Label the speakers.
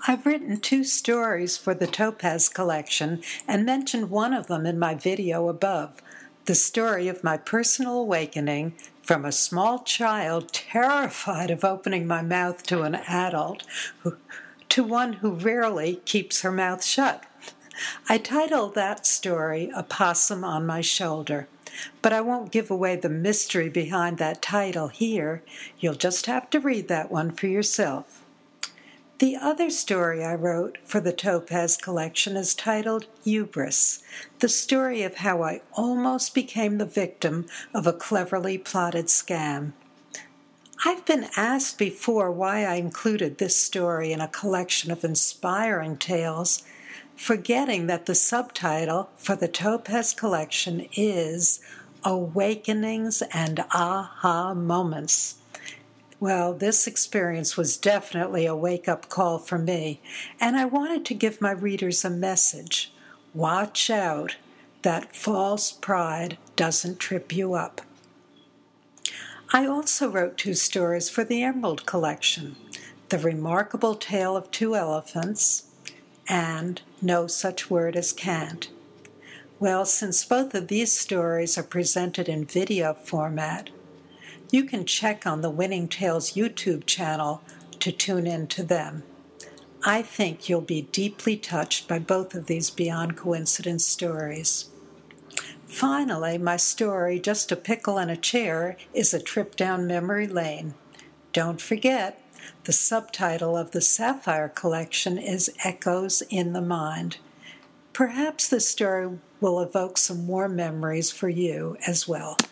Speaker 1: I've written 2 stories for the Topaz collection and mentioned one of them in my video above, the story of my personal awakening from a small child terrified of opening my mouth to an adult to one who rarely keeps her mouth shut. I titled that story A Possum on My Shoulder, but I won't give away the mystery behind that title here. You'll just have to read that one for yourself. The other story I wrote for the Topaz collection is titled Hubris, the story of how I almost became the victim of a cleverly plotted scam. I've been asked before why I included this story in a collection of inspiring tales, forgetting that the subtitle for the Topaz collection is Awakenings and Aha Moments. Well, this experience was definitely a wake-up call for me, and I wanted to give my readers a message. Watch out that false pride doesn't trip you up. I also wrote 2 stories for the Emerald collection, The Remarkable Tale of 2 Elephants and No Such Word as Can't. Well, since both of these stories are presented in video format, you can check on the Winning Tales YouTube channel to tune in to them. I think you'll be deeply touched by both of these beyond coincidence stories. Finally, my story, Just a Pickle and a Chair, is a trip down memory lane. Don't forget, the subtitle of the Sapphire collection is Echoes in the Mind. Perhaps the story will evoke some more memories for you as well.